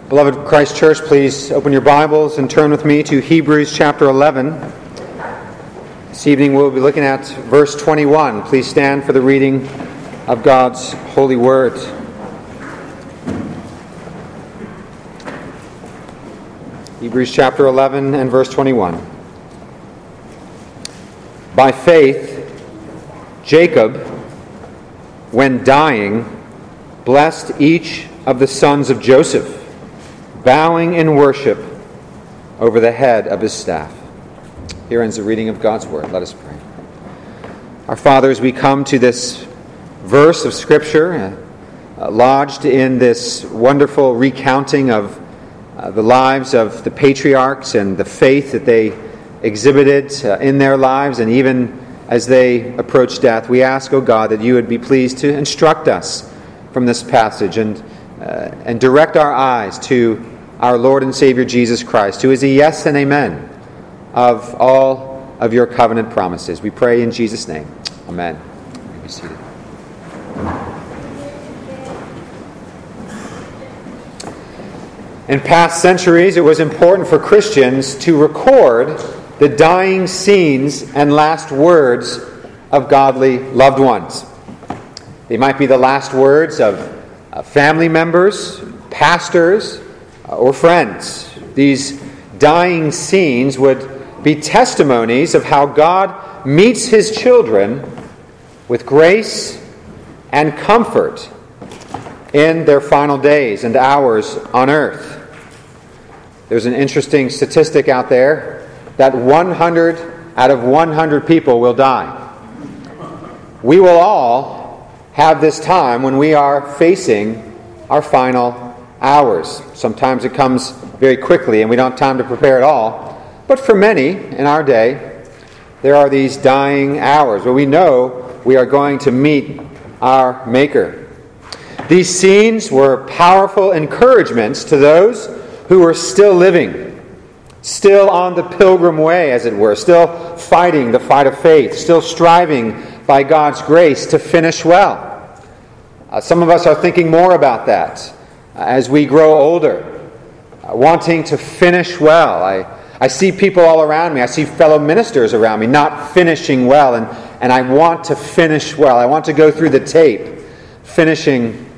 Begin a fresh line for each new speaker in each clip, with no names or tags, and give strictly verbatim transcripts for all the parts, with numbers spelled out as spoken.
Beloved Christ Church, please open your Bibles and turn with me to Hebrews chapter eleven. This evening we'll be looking at verse twenty-one. Please stand for the reading of God's holy word. Hebrews chapter eleven and verse twenty-one. By faith, Jacob, when dying, blessed each of the sons of Joseph, bowing in worship over the head of his staff. Here ends the reading of God's word. Let us pray. Our Father, as we come to this verse of Scripture, uh, lodged in this wonderful recounting of uh, the lives of the patriarchs and the faith that they exhibited uh, in their lives, and even as they approached death, we ask, O God, that you would be pleased to instruct us from this passage and uh, and direct our eyes to our Lord and Savior Jesus Christ, who is a yes and amen of all of your covenant promises. We pray in Jesus' name. Amen. You may be seated. In past centuries, it was important for Christians to record the dying scenes and last words of godly loved ones. They might be the last words of uh, family members, pastors, uh, or friends. These dying scenes would be testimonies of how God meets His children with grace and comfort in their final days and hours on earth. There's an interesting statistic out there that one hundred out of one hundred people will die. We will all have this time when we are facing our final hours. Sometimes it comes very quickly and we don't have time to prepare at all. But for many in our day, there are these dying hours where we know we are going to meet our Maker. These scenes were powerful encouragements to those who were still living, still on the pilgrim way, as it were, still fighting the fight of faith, still striving by God's grace to finish well. Uh, some of us are thinking more about that uh, as we grow older, uh, wanting to finish well. I, I see people all around me, I see fellow ministers around me not finishing well, and, and I want to finish well. I want to go through the tape, finishing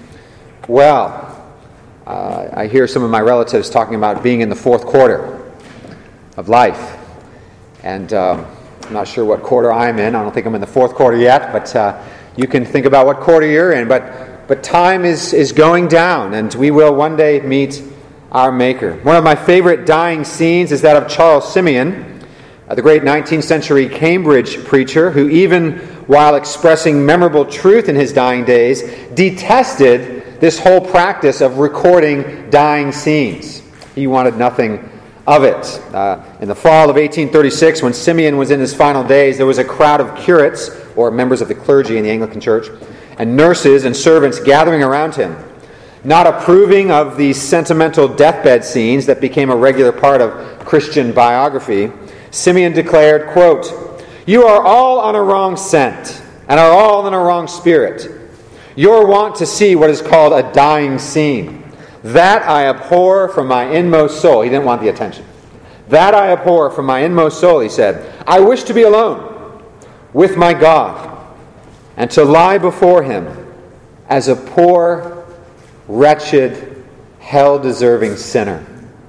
well. Uh, I hear some of my relatives talking about being in the fourth quarter of life. And um, I'm not sure what quarter I'm in. I don't think I'm in the fourth quarter yet, but uh, you can think about what quarter you're in. But but time is, is going down, and we will one day meet our Maker. One of my favorite dying scenes is that of Charles Simeon, uh, the great nineteenth century Cambridge preacher, who even while expressing memorable truth in his dying days, detested this whole practice of recording dying scenes. He wanted nothing of it. Uh, in the fall of eighteen thirty-six, when Simeon was in his final days, there was a crowd of curates, or members of the clergy in the Anglican Church, and nurses and servants gathering around him. Not approving of these sentimental deathbed scenes that became a regular part of Christian biography, Simeon declared, quote, "You are all on a wrong scent, and are all in a wrong spirit. You're wont to see what is called a dying scene. That I abhor from my inmost soul." He didn't want the attention. "That I abhor from my inmost soul," he said. "I wish to be alone with my God, and to lie before Him as a poor, wretched, hell-deserving sinner.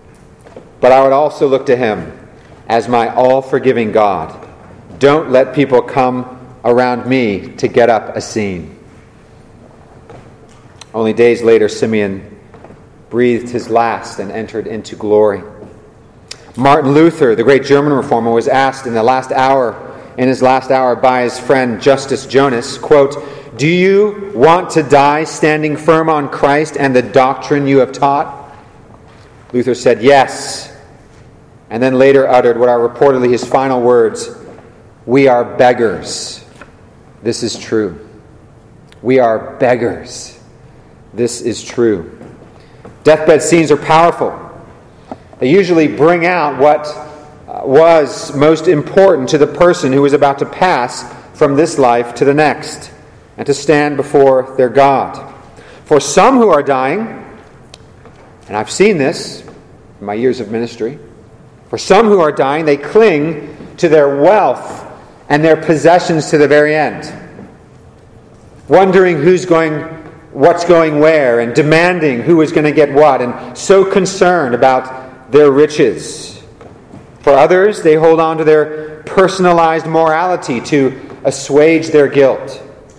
But I would also look to Him as my all-forgiving God. Don't let people come around me to get up a scene." Only days later, Simeon breathed his last and entered into glory. Martin Luther, the great German reformer, was asked in the last hour, in his last hour by his friend Justus Jonas, quote, "Do you want to die standing firm on Christ and the doctrine you have taught?" Luther said, "Yes," and then later uttered what are reportedly his final words, "We are beggars. This is true. We are beggars. This is true." Deathbed scenes are powerful. They usually bring out what uh, was most important to the person who was about to pass from this life to the next and to stand before their God. For some who are dying, And I've seen this in my years of ministry. For some who are dying, they cling to their wealth and their possessions to the very end, wondering who's going, what's going where, and demanding who is going to get what, and so concerned about their riches. For others, they hold on to their personalized morality to assuage their guilt.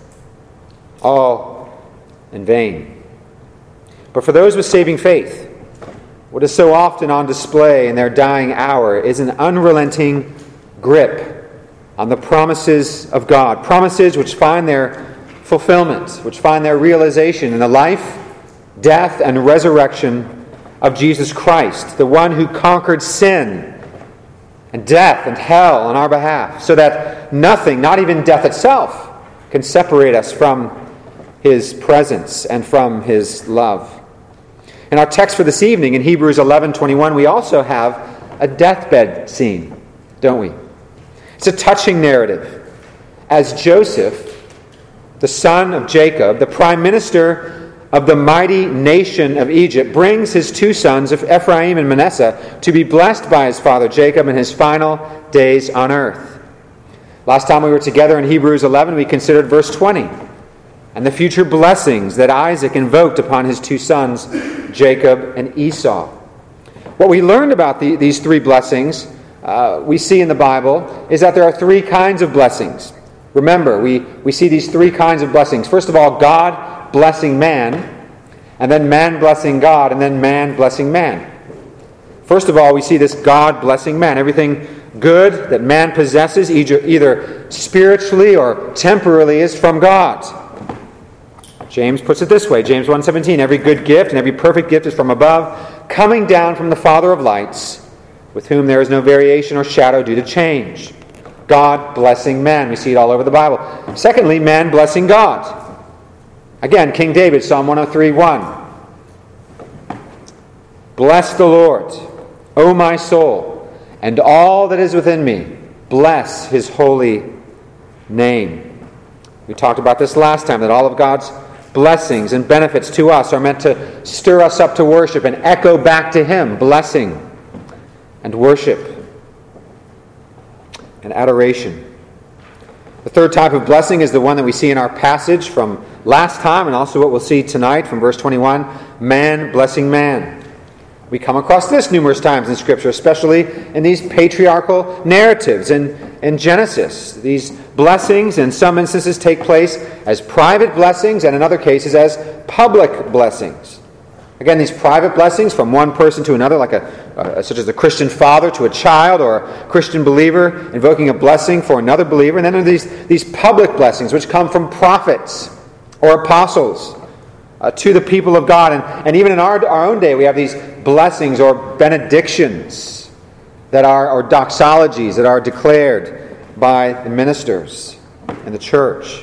All in vain. But for those with saving faith, what is so often on display in their dying hour is an unrelenting grip on the promises of God. Promises which find their fulfillment, which find their realization in the life, death, and resurrection of Jesus Christ, the one who conquered sin and death and hell on our behalf, so that nothing, not even death itself, can separate us from His presence and from His love. In our text for this evening, in Hebrews eleven twenty-one, we also have a deathbed scene, don't we? It's a touching narrative. As Joseph, the son of Jacob, the prime minister of the mighty nation of Egypt, brings his two sons of Ephraim and Manasseh to be blessed by his father Jacob in his final days on earth. Last time we were together in Hebrews eleven, we considered verse twenty and the future blessings that Isaac invoked upon his two sons, Jacob and Esau. What we learned about the, these three blessings, uh, we see in the Bible, is that there are three kinds of blessings. Remember, we, we see these three kinds of blessings. First of all, God blessing man, and then man blessing God, and then man blessing man. First of all, we see this God blessing man. Everything good that man possesses, either, either spiritually or temporally, is from God. James puts it this way, James one seventeen, every good gift and every perfect gift is from above, coming down from the Father of lights, with whom there is no variation or shadow due to change. God blessing man. We see it all over the Bible. Secondly, man blessing God. Again, King David, Psalm one oh three one. Bless the Lord, O my soul, and all that is within me. Bless His holy name. We talked about this last time, that all of God's blessings and benefits to us are meant to stir us up to worship and echo back to Him blessing and worship and adoration. The third type of blessing is the one that we see in our passage from last time, and also what we'll see tonight from verse twenty-one, man blessing man. We come across this numerous times in Scripture, especially in these patriarchal narratives in, in Genesis. These blessings in some instances take place as private blessings, and in other cases as public blessings. Again, these private blessings from one person to another, like a uh, such as a Christian father to a child, or a Christian believer invoking a blessing for another believer. And then there are these, these public blessings which come from prophets or apostles uh, to the people of God. And, and even in our, our own day, we have these blessings or benedictions that are, or doxologies that are declared by the ministers in the church.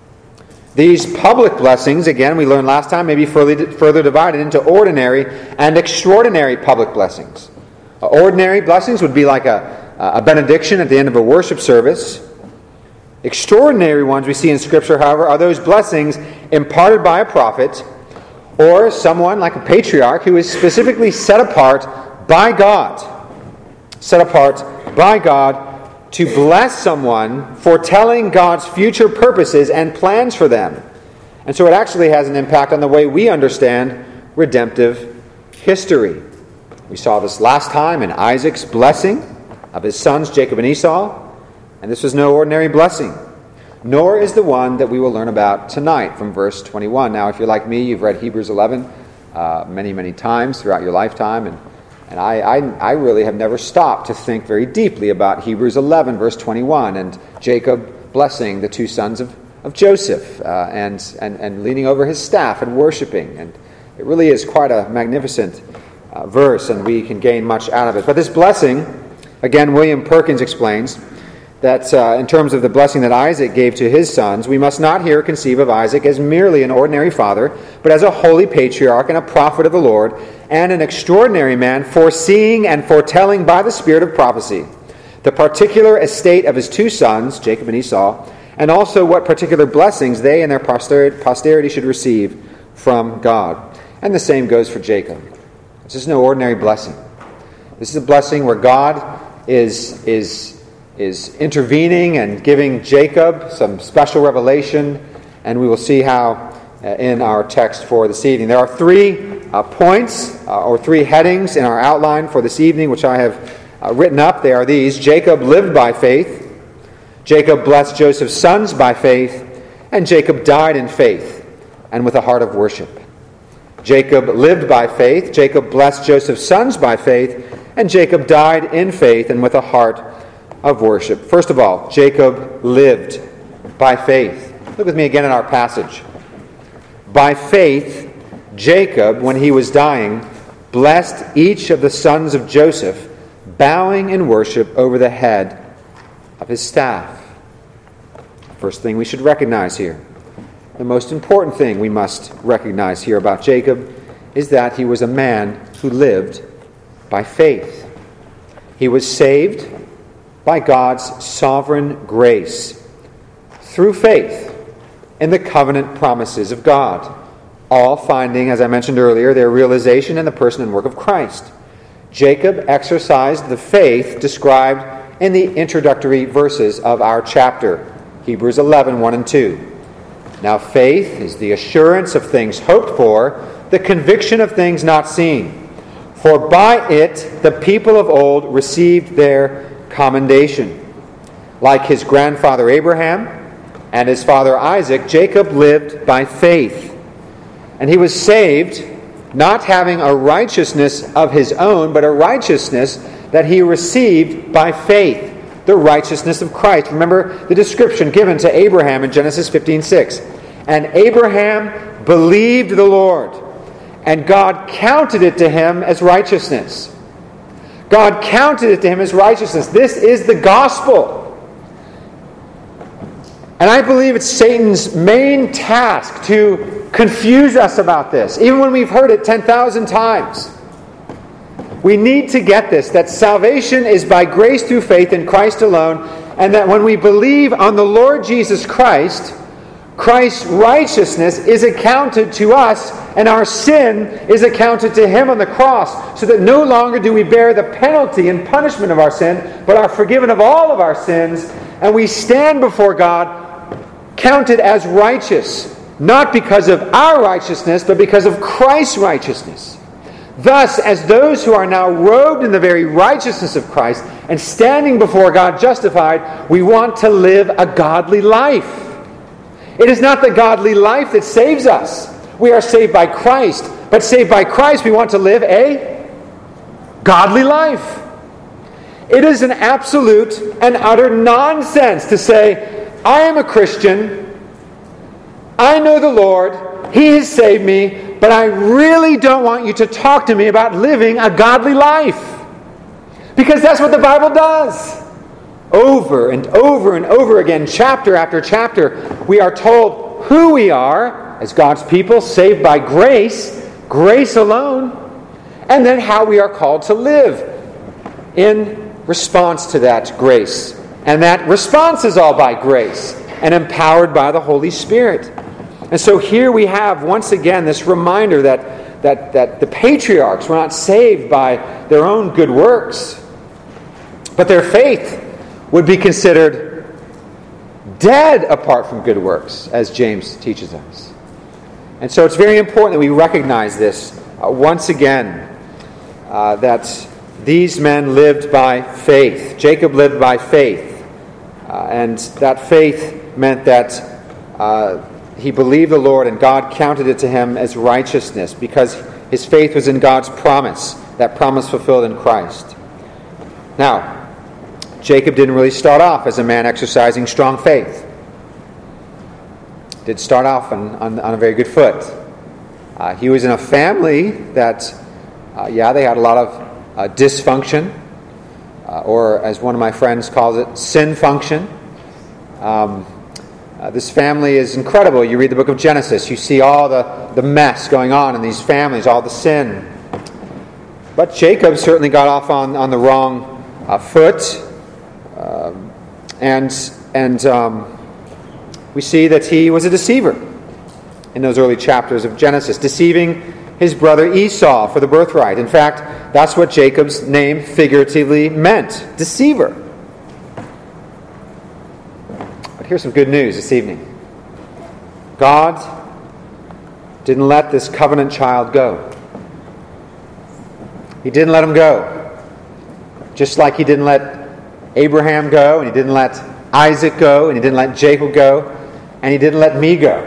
These public blessings, again, we learned last time, may be further divided into ordinary and extraordinary public blessings. Uh, ordinary blessings would be like a, a benediction at the end of a worship service. Extraordinary ones we see in Scripture, however, are those blessings imparted by a prophet or someone like a patriarch who is specifically set apart by God. Set apart by God to bless someone, foretelling God's future purposes and plans for them. And so it actually has an impact on the way we understand redemptive history. We saw this last time in Isaac's blessing of his sons Jacob and Esau, and this was no ordinary blessing, nor is the one that we will learn about tonight from verse twenty-one. Now, if you're like me, you've read Hebrews eleven uh, many, many times throughout your lifetime, and And I, I, I really have never stopped to think very deeply about Hebrews eleven, verse twenty-one, and Jacob blessing the two sons of, of Joseph, uh, and, and, and leaning over his staff and worshiping. And it really is quite a magnificent uh, verse, and we can gain much out of it. But this blessing, again, William Perkins explains that uh, in terms of the blessing that Isaac gave to his sons, we must not here conceive of Isaac as merely an ordinary father, but as a holy patriarch and a prophet of the Lord, and an extraordinary man, foreseeing and foretelling by the spirit of prophecy the particular estate of his two sons, Jacob and Esau, and also what particular blessings they and their posterity should receive from God. And the same goes for Jacob. This is no ordinary blessing. This is a blessing where God is, is, is intervening and giving Jacob some special revelation, and we will see how uh, in our text for this evening. There are three uh, points uh, or three headings in our outline for this evening, which I have uh, written up. They are these: Jacob lived by faith, Jacob blessed Joseph's sons by faith, and Jacob died in faith and with a heart of worship. Jacob lived by faith, Jacob blessed Joseph's sons by faith, and Jacob died in faith and with a heart of worship. First of all, Jacob lived by faith. Look with me again in our passage. By faith, Jacob, when he was dying, blessed each of the sons of Joseph, bowing in worship over the head of his staff. First thing we should recognize here, the most important thing we must recognize here about Jacob, is that he was a man who lived by faith. He was saved by God's sovereign grace through faith in the covenant promises of God, all finding, as I mentioned earlier, their realization in the person and work of Christ. Jacob exercised the faith described in the introductory verses of our chapter, Hebrews eleven, one and two. Now faith is the assurance of things hoped for, the conviction of things not seen. For by it the people of old received their commendation. Like his grandfather Abraham and his father Isaac, Jacob lived by faith. And he was saved, not having a righteousness of his own, but a righteousness that he received by faith, the righteousness of Christ. Remember the description given to Abraham in Genesis fifteen six. And Abraham believed the Lord, and God counted it to him as righteousness. God counted it to him as righteousness. This is the gospel. And I believe it's Satan's main task to confuse us about this, even when we've heard it ten thousand times. We need to get this, that salvation is by grace through faith in Christ alone, and that when we believe on the Lord Jesus Christ, Christ's righteousness is accounted to us, and our sin is accounted to him on the cross, so that no longer do we bear the penalty and punishment of our sin, but are forgiven of all of our sins, and we stand before God counted as righteous, not because of our righteousness, but because of Christ's righteousness. Thus, as those who are now robed in the very righteousness of Christ and standing before God justified, we want to live a godly life. It is not the godly life that saves us. We are saved by Christ, but saved by Christ, we want to live a godly life. It is an absolute and utter nonsense to say, I am a Christian, I know the Lord, He has saved me, but I really don't want you to talk to me about living a godly life. Because that's what the Bible does. Over and over and over again, chapter after chapter, we are told who we are as God's people, saved by grace, grace alone, and then how we are called to live in response to that grace. And that response is all by grace and empowered by the Holy Spirit. And so here we have, once again, this reminder that, that, that the patriarchs were not saved by their own good works, but their faith would be considered dead apart from good works, as James teaches us. And so it's very important that we recognize this uh, once again, uh, that these men lived by faith. Jacob lived by faith. Uh, and that faith meant that uh, he believed the Lord, and God counted it to him as righteousness because his faith was in God's promise, that promise fulfilled in Christ. Now, Jacob didn't really start off as a man exercising strong faith. Did start off on, on, on a very good foot. Uh, he was in a family that, uh, yeah, they had a lot of uh, dysfunction, uh, or as one of my friends calls it, sin function. Um, uh, this family is incredible. You read the book of Genesis, you see all the, the mess going on in these families, all the sin. But Jacob certainly got off on, on the wrong uh, foot. Uh, and and um, we see that he was a deceiver in those early chapters of Genesis, deceiving his brother Esau for the birthright. In fact, that's what Jacob's name figuratively meant, deceiver. But here's some good news this evening. God didn't let this covenant child go. He didn't let him go. Just like he didn't let Abraham go, and he didn't let Isaac go, and he didn't let Jacob go, and he didn't let me go.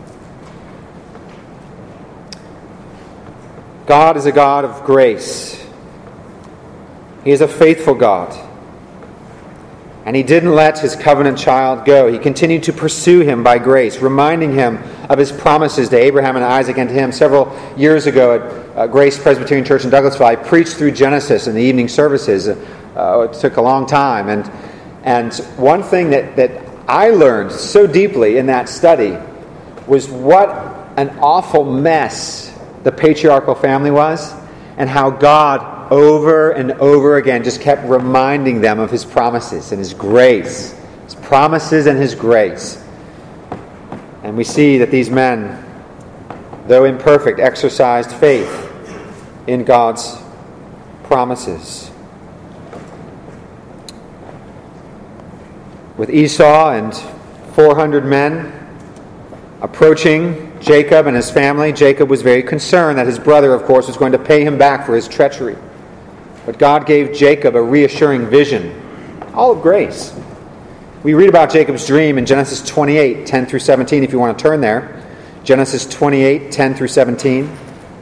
God is a God of grace. He is a faithful God. And he didn't let his covenant child go. He continued to pursue him by grace, reminding him of his promises to Abraham and Isaac and to him. Several years ago at uh, Grace Presbyterian Church in Douglasville, I preached through Genesis in the evening services. Uh, it took a long time. And and one thing that, that I learned so deeply in that study was what an awful mess the patriarchal family was, and how God over and over again just kept reminding them of his promises and his grace. His promises and his grace. And we see that these men, though imperfect, exercised faith in God's promises. With Esau and four hundred men approaching Jacob and his family, Jacob was very concerned that his brother, of course, was going to pay him back for his treachery. But God gave Jacob a reassuring vision, all of grace. We read about Jacob's dream in Genesis twenty-eight, ten through seventeen, if you want to turn there. Genesis twenty-eight, ten through seventeen.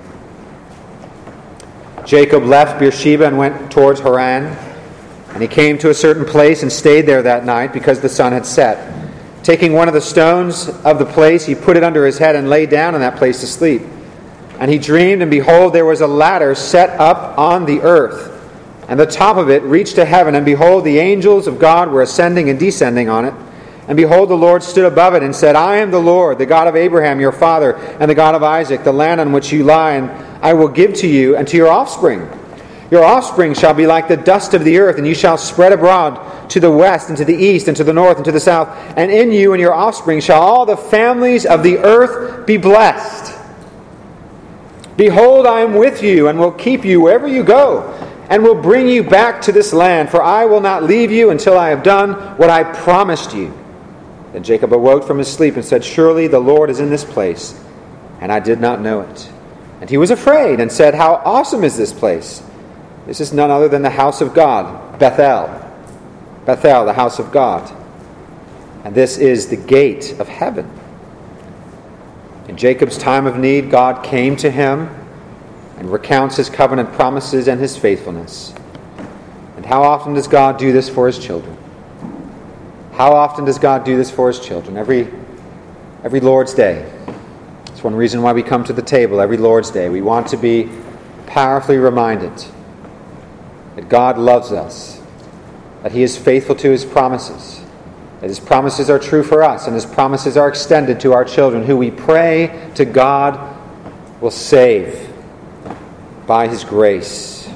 Jacob left Beersheba and went towards Haran, and he came to a certain place and stayed there that night because the sun had set. Taking one of the stones of the place, he put it under his head and lay down in that place to sleep. And he dreamed, and behold, there was a ladder set up on the earth, and the top of it reached to heaven, and behold, the angels of God were ascending and descending on it. And behold, the Lord stood above it and said, I am the Lord, the God of Abraham your father, and the God of Isaac. The land on which you lie, and I will give to you and to your offspring. Your offspring shall be like the dust of the earth, and you shall spread abroad to the west and to the east and to the north and to the south. And in you and your offspring shall all the families of the earth be blessed. Behold, I am with you and will keep you wherever you go, and will bring you back to this land, for I will not leave you until I have done what I promised you. Then Jacob awoke from his sleep and said, Surely the Lord is in this place, and I did not know it. And he was afraid and said, How awesome is this place! This is none other than the house of God, Bethel. Bethel, the house of God. And this is the gate of heaven. In Jacob's time of need, God came to him and recounts his covenant promises and his faithfulness. And how often does God do this for his children? How often does God do this for his children? Every, every Lord's Day. It's one reason why we come to the table every Lord's Day. We want to be powerfully reminded that God loves us, that he is faithful to his promises, that his promises are true for us, and his promises are extended to our children, who we pray to God will save by his grace.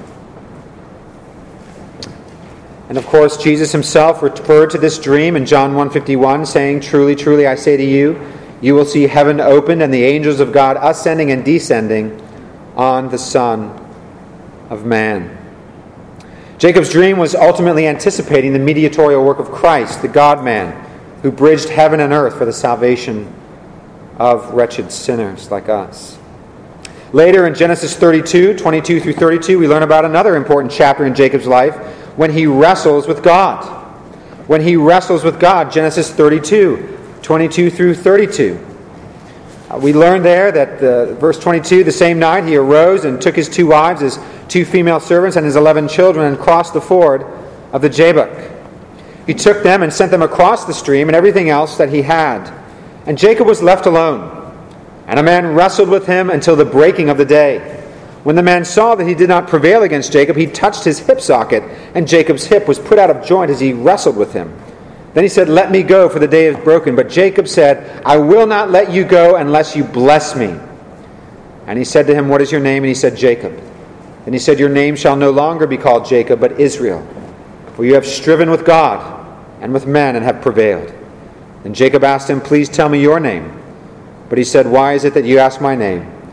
And of course, Jesus himself referred to this dream in John one fifty-one, saying, Truly, truly, I say to you, you will see heaven opened and the angels of God ascending and descending on the Son of Man. Jacob's dream was ultimately anticipating the mediatorial work of Christ, the God-man, who bridged heaven and earth for the salvation of wretched sinners like us. Later in Genesis thirty-two, twenty-two through thirty-two, we learn about another important chapter in Jacob's life, when he wrestles with God. When he wrestles with God, Genesis thirty-two, twenty-two through thirty-two. Uh, we learn there that, uh, verse twenty-two, the same night he arose and took his two wives, his two female servants, and his eleven children, and crossed the ford of the Jabbok. He took them and sent them across the stream and everything else that he had. And Jacob was left alone. And a man wrestled with him until the breaking of the day. When the man saw that he did not prevail against Jacob, he touched his hip socket, and Jacob's hip was put out of joint as he wrestled with him. Then he said, Let me go, for the day is broken. But Jacob said, I will not let you go unless you bless me. And he said to him, What is your name? And he said, Jacob. Then he said, Your name shall no longer be called Jacob, but Israel. For you have striven with God and with men and have prevailed. Then Jacob asked him, Please tell me your name. But he said, Why is it that you ask my name?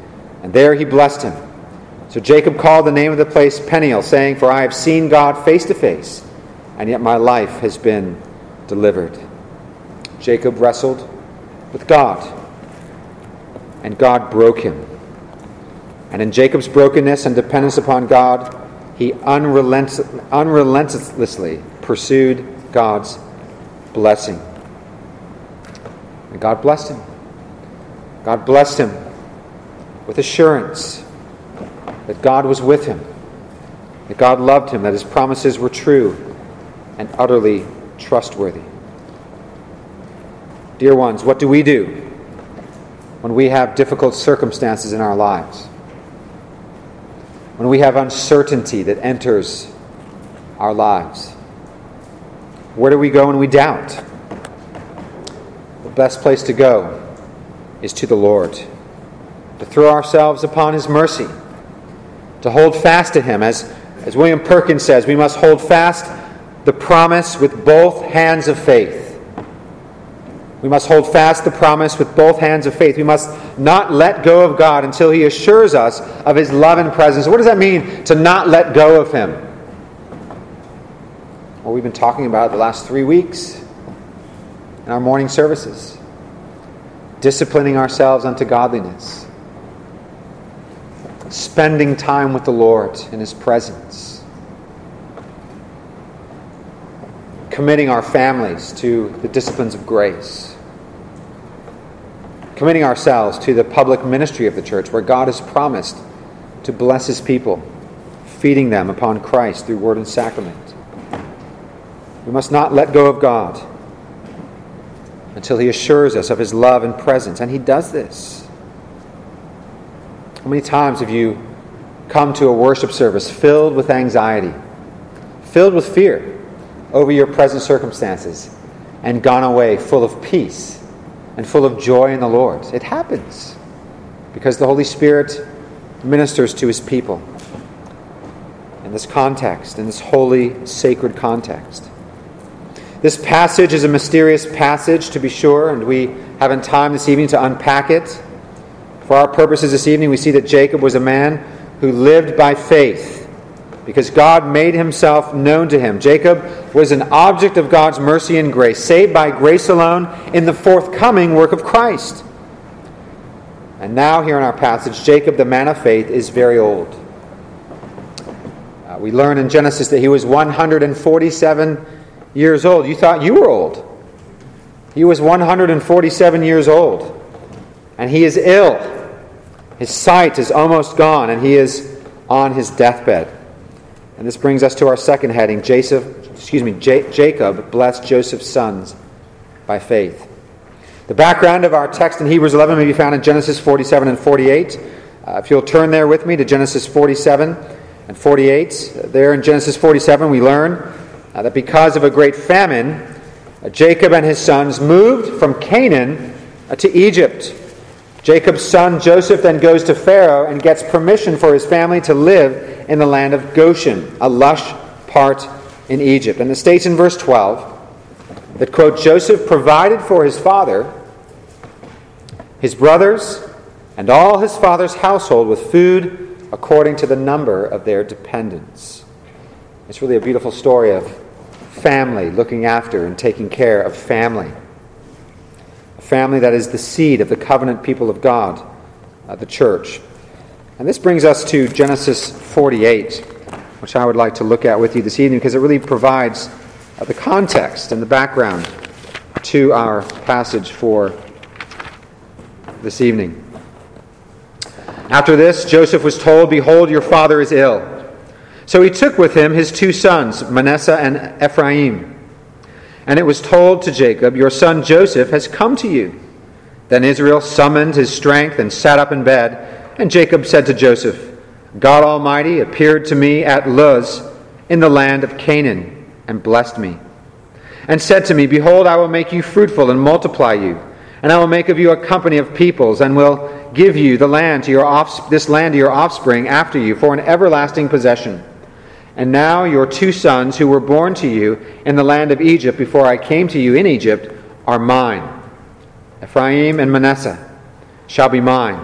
And there he blessed him. So Jacob called the name of the place Peniel, saying, For I have seen God face to face, and yet my life has been delivered. Jacob wrestled with God, and God broke him. And in Jacob's brokenness and dependence upon God, he unrelent- unrelentlessly pursued God's blessing. And God blessed him. God blessed him with assurance that God was with him, that God loved him, that his promises were true and utterly trustworthy. Dear ones, what do we do when we have difficult circumstances in our lives? When we have uncertainty that enters our lives? Where do we go when we doubt? The best place to go is to the Lord, to throw ourselves upon his mercy, to hold fast to him. As, as William Perkins says, we must hold fast the promise with both hands of faith. We must hold fast the promise with both hands of faith. We must not let go of God until he assures us of his love and presence. What does that mean, to not let go of him? Well, we've been talking about it the last three weeks in our morning services. Disciplining ourselves unto godliness. Spending time with the Lord in his presence. Committing our families to the disciplines of grace. Committing ourselves to the public ministry of the church, where God has promised to bless his people, feeding them upon Christ through word and sacrament. We must not let go of God until he assures us of his love and presence. And he does this. How many times have you come to a worship service filled with anxiety, filled with fear over your present circumstances, and gone away full of peace and full of joy in the Lord? It happens because the Holy Spirit ministers to his people in this context, in this holy, sacred context. This passage is a mysterious passage, to be sure, and we haven't time this evening to unpack it. For our purposes this evening, we see that Jacob was a man who lived by faith because God made himself known to him. Jacob was an object of God's mercy and grace, saved by grace alone in the forthcoming work of Christ. And now here in our passage, Jacob, the man of faith, is very old. Uh, we learn in Genesis that he was one hundred forty-seven years old. You thought you were old. He was one hundred forty-seven years old. And he is ill. His sight is almost gone, and he is on his deathbed. And this brings us to our second heading. Joseph, excuse me, J- Jacob blessed Joseph's sons by faith. The background of our text in Hebrews eleven may be found in Genesis forty-seven and forty-eight. Uh, if you'll turn there with me to Genesis forty-seven and forty-eight. Uh, there in Genesis forty-seven we learn uh, that because of a great famine, uh, Jacob and his sons moved from Canaan uh, to Egypt. Jacob's son Joseph then goes to Pharaoh and gets permission for his family to live in the land of Goshen, a lush part in Egypt. And it states in verse twelve that, quote, Joseph provided for his father, his brothers, and all his father's household with food according to the number of their dependents. It's really a beautiful story of family looking after and taking care of family. Family that is the seed of the covenant people of God, uh, the church. And this brings us to Genesis forty-eight, which I would like to look at with you this evening because it really provides uh, the context and the background to our passage for this evening. After this, Joseph was told, Behold, your father is ill. So he took with him his two sons, Manasseh and Ephraim. And it was told to Jacob, Your son Joseph has come to you. Then Israel summoned his strength and sat up in bed. And Jacob said to Joseph, God Almighty appeared to me at Luz in the land of Canaan and blessed me. And said to me, Behold, I will make you fruitful and multiply you. And I will make of you a company of peoples and will give you the land to your offs- this land to your offspring after you for an everlasting possession. And now your two sons who were born to you in the land of Egypt before I came to you in Egypt are mine. Ephraim and Manasseh shall be mine,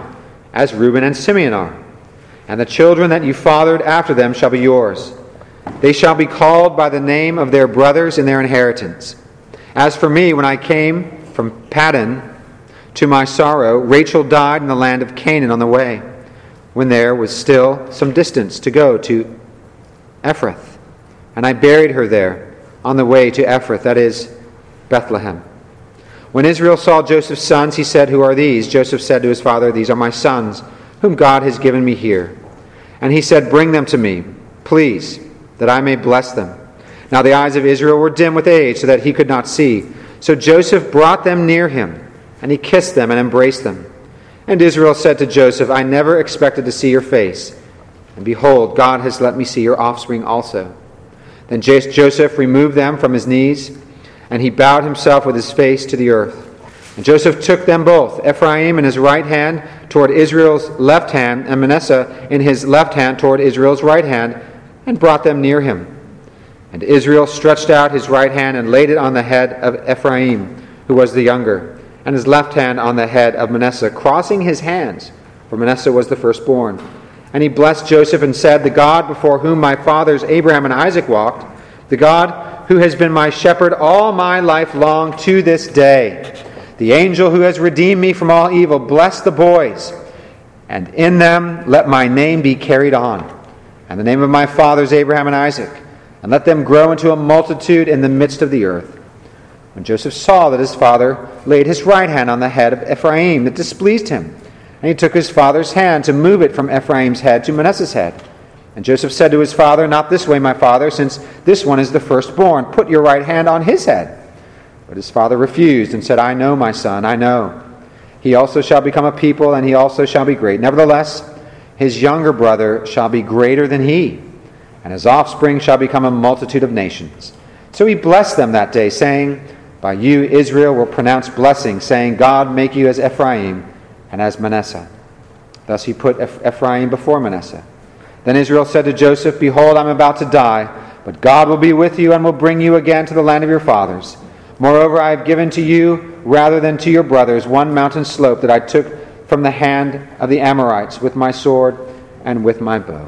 as Reuben and Simeon are. And the children that you fathered after them shall be yours. They shall be called by the name of their brothers in their inheritance. As for me, when I came from Paddan, to my sorrow, Rachel died in the land of Canaan on the way, when there was still some distance to go to Ephrath. And I buried her there on the way to Ephrath, that is, Bethlehem. When Israel saw Joseph's sons, he said, "Who are these?" Joseph said to his father, "These are my sons, whom God has given me here." And he said, "Bring them to me, please, that I may bless them." Now the eyes of Israel were dim with age, so that he could not see. So Joseph brought them near him, and he kissed them and embraced them. And Israel said to Joseph, "I never expected to see your face, and behold, God has let me see your offspring also." Then Joseph removed them from his knees, and he bowed himself with his face to the earth. And Joseph took them both, Ephraim in his right hand toward Israel's left hand, and Manasseh in his left hand toward Israel's right hand, and brought them near him. And Israel stretched out his right hand and laid it on the head of Ephraim, who was the younger, and his left hand on the head of Manasseh, crossing his hands, for Manasseh was the firstborn. And he blessed Joseph and said, "The God before whom my fathers Abraham and Isaac walked, the God who has been my shepherd all my life long to this day, the angel who has redeemed me from all evil, bless the boys, and in them let my name be carried on, and the name of my fathers Abraham and Isaac, and let them grow into a multitude in the midst of the earth." When Joseph saw that his father laid his right hand on the head of Ephraim, it displeased him, and he took his father's hand to move it from Ephraim's head to Manasseh's head. And Joseph said to his father, "Not this way, my father, since this one is the firstborn. Put your right hand on his head." But his father refused and said, "I know, my son, I know. He also shall become a people, and he also shall be great. Nevertheless, his younger brother shall be greater than he, and his offspring shall become a multitude of nations." So he blessed them that day, saying, "By you Israel will pronounce blessing, saying, God make you as Ephraim and as Manasseh." Thus he put Ephraim before Manasseh. Then Israel said to Joseph, "Behold, I am about to die, but God will be with you and will bring you again to the land of your fathers. Moreover, I have given to you, rather than to your brothers, one mountain slope that I took from the hand of the Amorites with my sword and with my bow."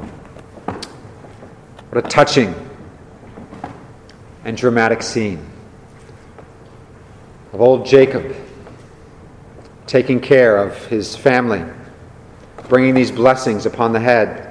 What a touching and dramatic scene of old Jacob taking care of his family, bringing these blessings upon the head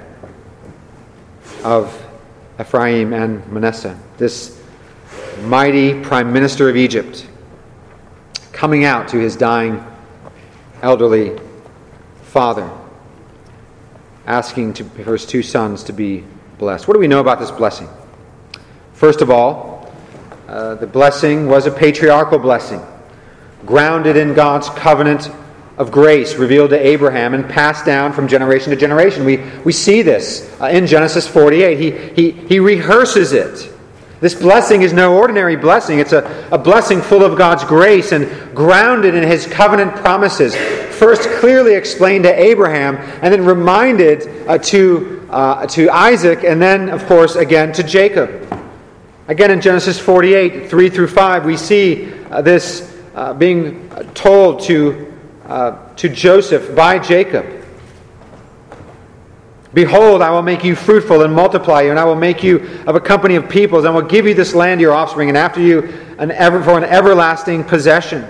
of Ephraim and Manasseh. This mighty prime minister of Egypt coming out to his dying elderly father, asking to, for his two sons to be blessed. What do we know about this blessing? First of all, uh, the blessing was a patriarchal blessing, grounded in God's covenant of grace revealed to Abraham and passed down from generation to generation. We we see this uh, in Genesis forty-eight. He, he, he rehearses it. This blessing is no ordinary blessing. It's a, a blessing full of God's grace and grounded in his covenant promises. First clearly explained to Abraham, and then reminded uh, to, uh, to Isaac, and then, of course, again to Jacob. Again in Genesis forty-eight, three through five, we see uh, this uh, being told to Uh, to Joseph by Jacob. "Behold, I will make you fruitful and multiply you, and I will make you of a company of peoples, and will give you this land to your offspring, and after you an ever, for an everlasting possession."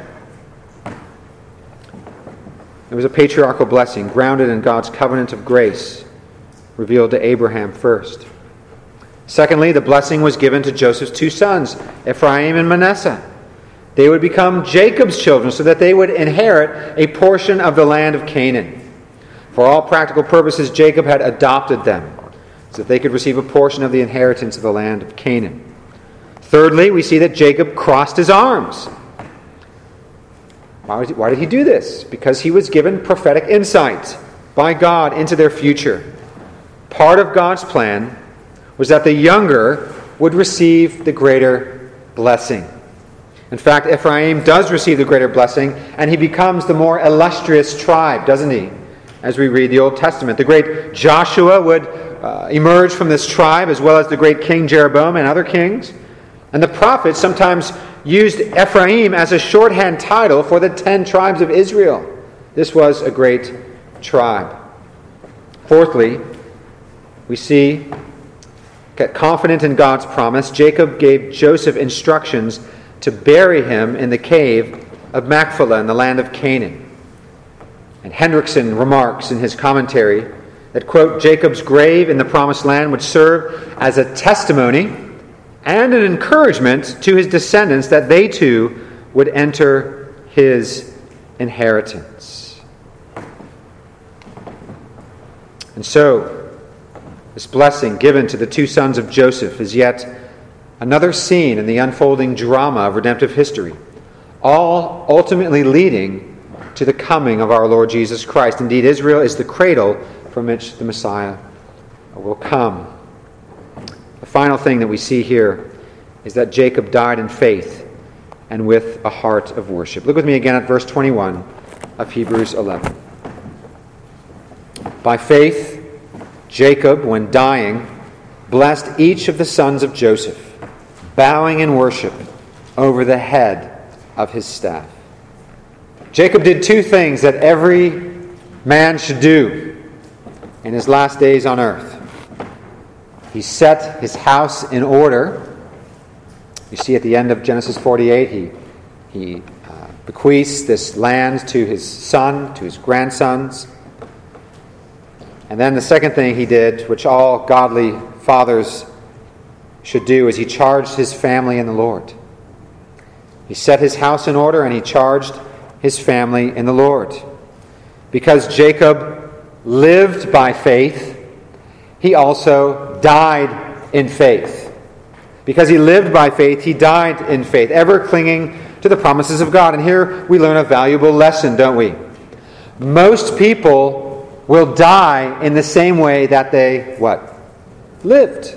It was a patriarchal blessing grounded in God's covenant of grace revealed to Abraham first. Secondly, the blessing was given to Joseph's two sons, Ephraim and Manasseh. They would become Jacob's children so that they would inherit a portion of the land of Canaan. For all practical purposes, Jacob had adopted them so that they could receive a portion of the inheritance of the land of Canaan. Thirdly, we see that Jacob crossed his arms. Why, was he, why did he do this? Because he was given prophetic insight by God into their future. Part of God's plan was that the younger would receive the greater blessing. In fact, Ephraim does receive the greater blessing, and he becomes the more illustrious tribe, doesn't he? As we read the Old Testament. The great Joshua would uh, emerge from this tribe, as well as the great King Jeroboam and other kings. And the prophets sometimes used Ephraim as a shorthand title for the ten tribes of Israel. This was a great tribe. Fourthly, we see, get confident in God's promise, Jacob gave Joseph instructions to bury him in the cave of Machpelah in the land of Canaan. And Hendrickson remarks in his commentary that, quote, Jacob's grave in the promised land would serve as a testimony and an encouragement to his descendants that they too would enter his inheritance. And so, this blessing given to the two sons of Joseph is yet another scene in the unfolding drama of redemptive history, all ultimately leading to the coming of our Lord Jesus Christ. Indeed, Israel is the cradle from which the Messiah will come. The final thing that we see here is that Jacob died in faith and with a heart of worship. Look with me again at verse twenty-one of Hebrews eleven. By faith, Jacob, when dying, blessed each of the sons of Joseph, bowing in worship over the head of his staff. Jacob did two things that every man should do in his last days on earth. He set his house in order. You see at the end of Genesis forty-eight, he, he uh, bequeaths this land to his son, to his grandsons. And then the second thing he did, which all godly fathers should do, is he charged his family in the Lord. He set his house in order and he charged his family in the Lord. Because Jacob lived by faith, he also died in faith. Because he lived by faith, he died in faith, ever clinging to the promises of God. And here we learn a valuable lesson, don't we? Most people will die in the same way that they, what? Lived.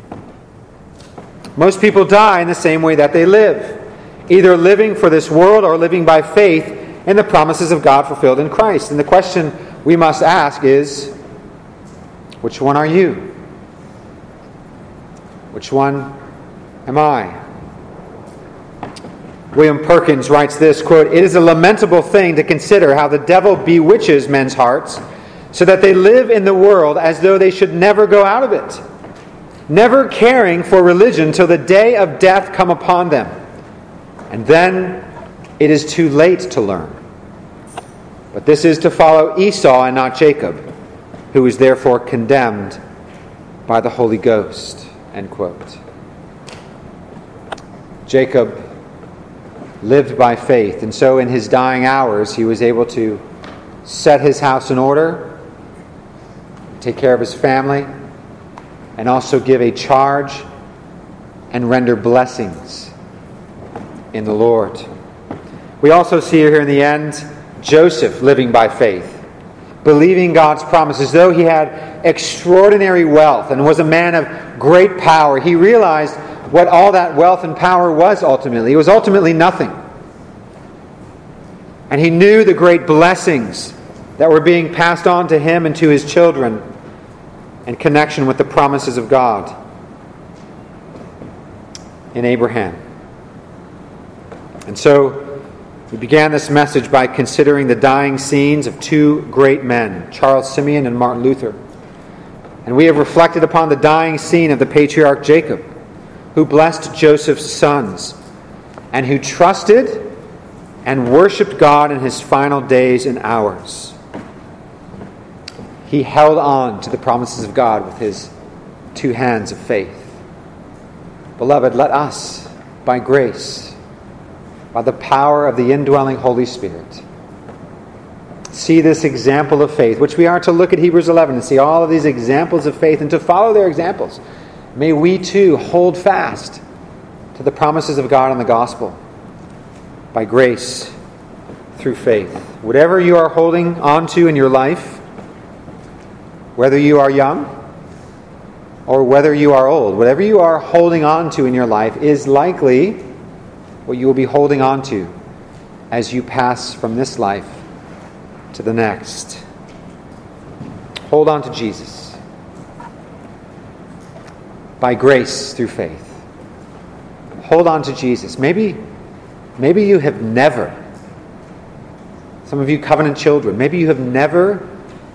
Most people die in the same way that they live. Either living for this world or living by faith in the promises of God fulfilled in Christ. And the question we must ask is, which one are you? Which one am I? William Perkins writes this, quote, "It is a lamentable thing to consider how the devil bewitches men's hearts so that they live in the world as though they should never go out of it, never caring for religion till the day of death come upon them. And then it is too late to learn. But this is to follow Esau and not Jacob, who is therefore condemned by the Holy Ghost." End quote. Jacob lived by faith, and so in his dying hours he was able to set his house in order, take care of his family, and also give a charge and render blessings in the Lord. We also see here in the end Joseph living by faith, believing God's promises. Though he had extraordinary wealth and was a man of great power, he realized what all that wealth and power was ultimately. It was ultimately nothing. And he knew the great blessings that were being passed on to him and to his children in connection with the promises of God in Abraham. And so we began this message by considering the dying scenes of two great men, Charles Simeon and Martin Luther. And we have reflected upon the dying scene of the patriarch Jacob, who blessed Joseph's sons and who trusted and worshipped God in his final days and hours. He held on to the promises of God with his two hands of faith. Beloved, let us, by grace, by the power of the indwelling Holy Spirit, see this example of faith, which we are to look at Hebrews eleven and see all of these examples of faith and to follow their examples. May we too hold fast to the promises of God in the gospel by grace through faith. Whatever you are holding on to in your life, whether you are young or whether you are old, whatever you are holding on to in your life is likely what you will be holding on to as you pass from this life to the next. Hold on to Jesus by grace through faith. Hold on to Jesus. Maybe, maybe you have never, some of you covenant children, maybe you have never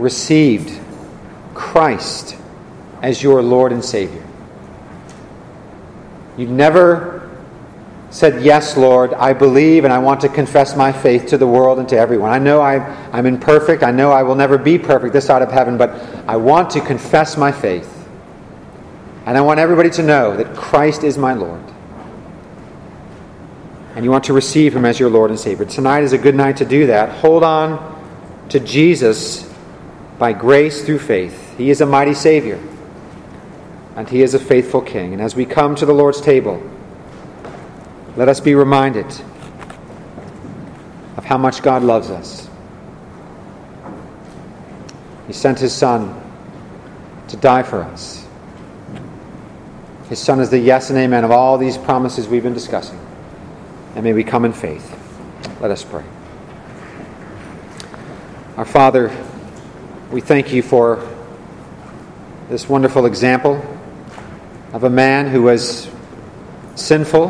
received Christ as your Lord and Savior. You've never said, yes, Lord, I believe and I want to confess my faith to the world and to everyone. I know I, I'm imperfect. I know I will never be perfect this side of heaven, but I want to confess my faith. And I want everybody to know that Christ is my Lord. And you want to receive Him as your Lord and Savior. Tonight is a good night to do that. Hold on to Jesus by grace through faith. He is a mighty Savior. And He is a faithful King. And as we come to the Lord's table, let us be reminded of how much God loves us. He sent His Son to die for us. His Son is the yes and amen of all these promises we've been discussing. And may we come in faith. Let us pray. Our Father, we thank You for this wonderful example of a man who was sinful,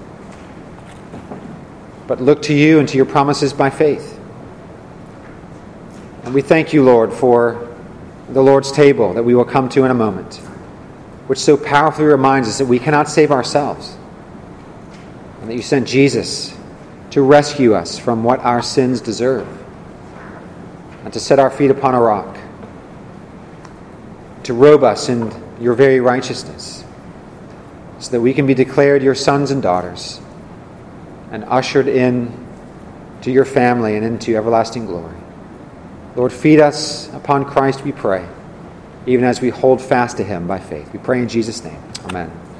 but looked to You and to Your promises by faith. And we thank You, Lord, for the Lord's table that we will come to in a moment, which so powerfully reminds us that we cannot save ourselves, and that You sent Jesus to rescue us from what our sins deserve, and to set our feet upon a rock, to robe us in Your very righteousness, so that we can be declared Your sons and daughters and ushered in to Your family and into everlasting glory. Lord, feed us upon Christ, we pray, even as we hold fast to Him by faith. We pray in Jesus' name. Amen.